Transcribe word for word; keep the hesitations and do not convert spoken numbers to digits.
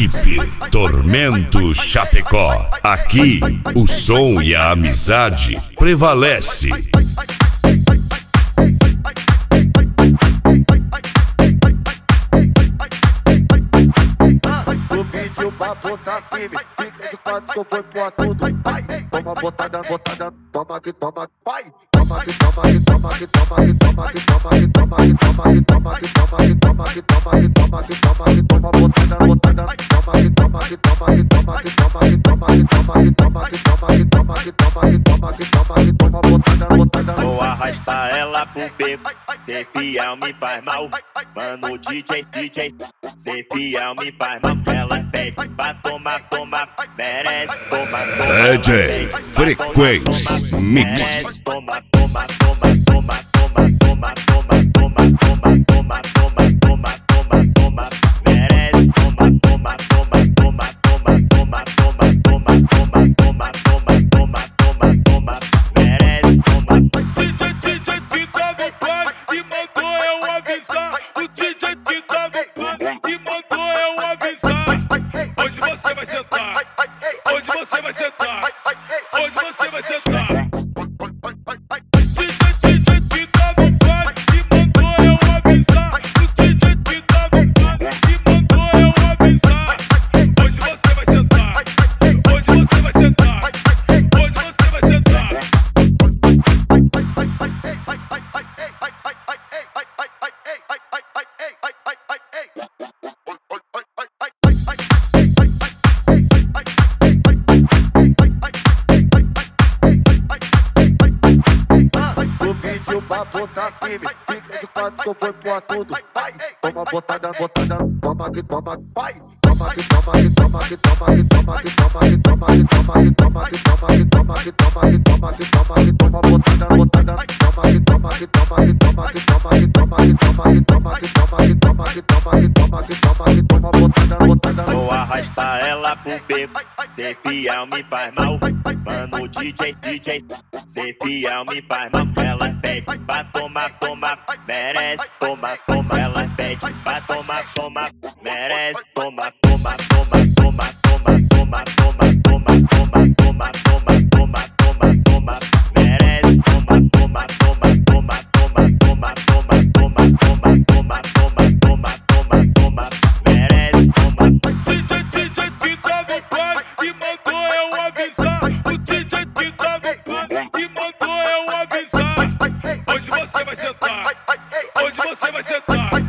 Equipe Tormento Chapecó. Aqui, o som e a amizade prevalece. Tu pediu pra botar firme, fica de quatro que eu vou pôr tudo. Vai, toma botada, botada, toma que toma, vai. Toma que toma que toma que toma que toma que toma que toma que toma que toma que toma que toma que toma que toma que toma que toma botada, botada, toma que toma que toma que toma que toma que toma que toma que toma que toma que toma que toma que toma que toma que toma botada, botada. Vou arrastar ela pro beco, ser fiel me faz mal. Mano, D J, D J, ser fiel me faz mal. Ela pede pra tomar, tomar, merece tomar, tomar. D J Frequência Mix. Merece tomar, tomar, tomar, tomar, tomar, tomar, tomar, tomar, tomar, tomar, tomar, tomar, tomar, tomar. Merece tomar, tomar, tomar, tomar, tomar, tomar, tomar, tomar, tomar, tomar, tomar, tomar, tomar, tomar. Merece tomar. D J, D J que tá no plano e mandou eu avisar. O D J que tá no plano e mandou eu avisar. Hoje você vai sentar. Hoje você vai sentar. Hoje você vai sentar. D J, D J que tá no plano e mandou eu avisar. O D J que tá no plano e mandou eu avisar. Hoje você vai sentar. Hoje você vai sentar. Hoje você vai sentar. Tu pediu pra botar firme, fica de quatro que eu vou pôr tudo. Vai, toma botada, botada, toma que toma, vai. Toma que toma que toma que toma que toma que toma que toma que toma que toma que toma que toma que toma que toma que toma que toma botada, botada, toma que toma que toma que toma que toma que toma que toma que toma que toma que toma que toma que toma que toma que toma botada, botada. Vou arrastar ela pro beco, ser fiel me faz mal. Mano, D J, D J, ser fiel me faz mal. Ela pede pra tomar, tomar, merece tomar, tomar. Ela pede pra tomar, tomar, merece tomar, tomar, tomar, tomar, tomar, tomar, tomar, tomar, tomar, tomar, tomar, tomar, tomar, tomar, merece tomar, tomar, tomar, tomar, tomar, tomar, tomar, tomar, tomar, tomar, tomar, tomar, tomar, tomar, merece tomar. D J, D J que tá no plano e mandou eu avisar. O D J que tá no plano e mandou eu avisar. Hoje você vai sentar. Hoje você vai sentar.